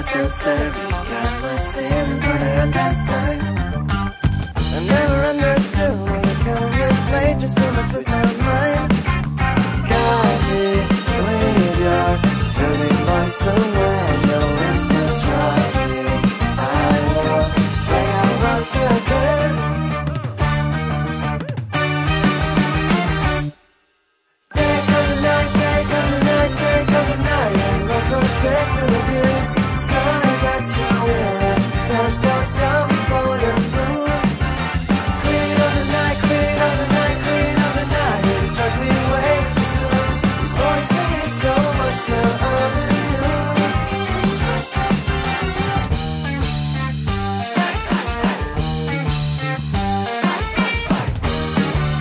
myself, got my sin for the 100th time. I never understood why the countless late just so much with my mind. Got me with your soothing voice so well, your whisper, trust me, I will break out once again. Take on the night, take on the night, take on the night, and also take me with you. Skies at your will, stars brought down before the moon. Queen of the night, queen of the night, queen of the night, you drag me away to you. Voicing me so much now I'm in you.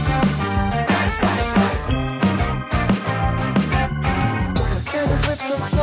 Can't just live so